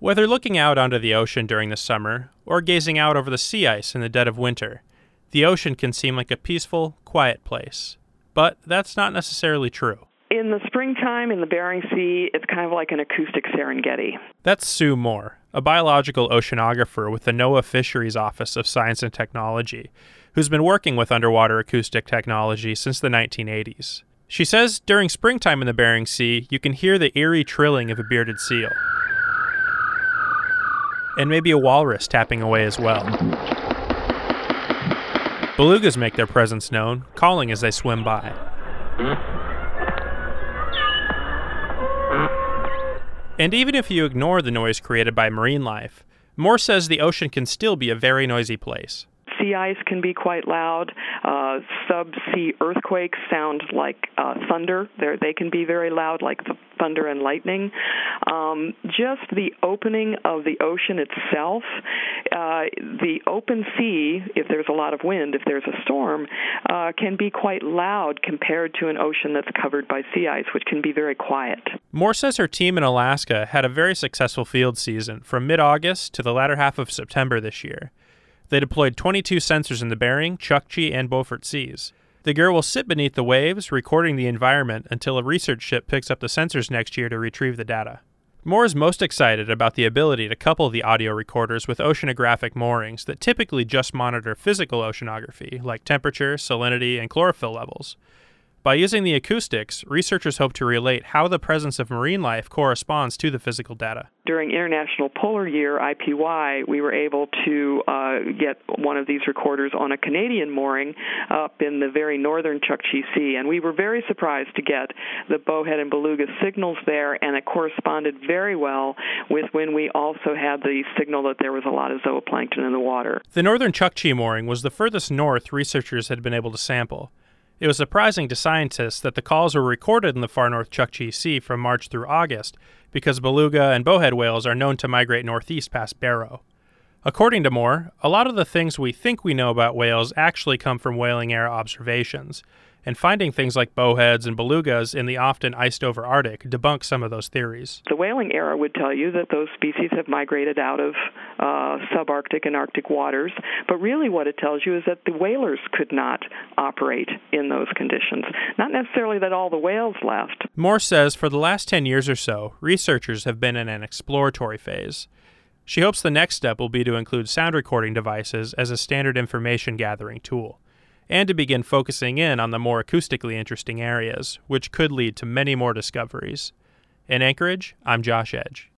Whether looking out onto the ocean during the summer or gazing out over the sea ice in the dead of winter, the ocean can seem like a peaceful, quiet place. But that's not necessarily true. In the springtime in the Bering Sea, it's kind of like an acoustic Serengeti. That's Sue Moore, a biological oceanographer with the NOAA Fisheries Office of Science and Technology, who's been working with underwater acoustic technology since the 1980s. She says during springtime in the Bering Sea, you can hear the eerie trilling of a bearded seal. And maybe a walrus tapping away as well. Belugas make their presence known, calling as they swim by. And even if you ignore the noise created by marine life, Moore says the ocean can still be a very noisy place. Sea ice can be quite loud. Subsea earthquakes sound like thunder. They can be very loud, like the thunder and lightning. Just the opening of the ocean itself, the open sea, if there's a lot of wind, if there's a storm, can be quite loud compared to an ocean that's covered by sea ice, which can be very quiet. Moore says her team in Alaska had a very successful field season from mid-August to the latter half of September this year. They deployed 22 sensors in the Bering, Chukchi, and Beaufort Seas. The gear will sit beneath the waves, recording the environment until a research ship picks up the sensors next year to retrieve the data. Moore is most excited about the ability to couple the audio recorders with oceanographic moorings that typically just monitor physical oceanography, like temperature, salinity, and chlorophyll levels. By using the acoustics, researchers hope to relate how the presence of marine life corresponds to the physical data. During International Polar Year, IPY, we were able to get one of these recorders on a Canadian mooring up in the very northern Chukchi Sea, and we were very surprised to get the bowhead and beluga signals there, and it corresponded very well with when we also had the signal that there was a lot of zooplankton in the water. The northern Chukchi mooring was the furthest north researchers had been able to sample. It was surprising to scientists that the calls were recorded in the far north Chukchi Sea from March through August, because beluga and bowhead whales are known to migrate northeast past Barrow. According to Moore, a lot of the things we think we know about whales actually come from whaling-era observations, and finding things like bowheads and belugas in the often iced-over Arctic debunk some of those theories. The whaling era would tell you that those species have migrated out of subarctic and Arctic waters, but really what it tells you is that the whalers could not operate in those conditions. Not necessarily that all the whales left. Moore says for the last 10 years or so, researchers have been in an exploratory phase. She hopes the next step will be to include sound recording devices as a standard information gathering tool, and to begin focusing in on the more acoustically interesting areas, which could lead to many more discoveries. In Anchorage, I'm Josh Edge.